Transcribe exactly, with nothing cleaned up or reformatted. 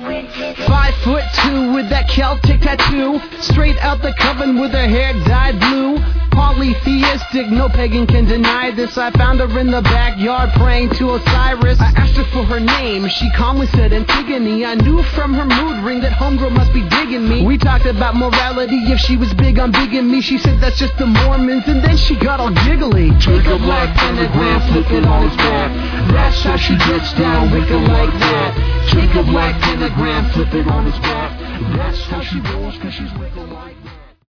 Five foot two with that Celtic tattoo, straight out the coven with her hair dyed blue. Polytheistic, no pagan can deny this. I found her in the backyard praying to Osiris. I asked her for her name, she calmly said Antigone. I knew from her mood ring that homegirl must be digging me. We talked about morality, if she was big on bigamy. She said that's just the Mormons, and then she got all giggly. Take a black pentagram, flip it on its back. That's how she gets down, wicked like that. Take a black pentagram, flip it on its back. That's how she rolls, cause she's wicked like that.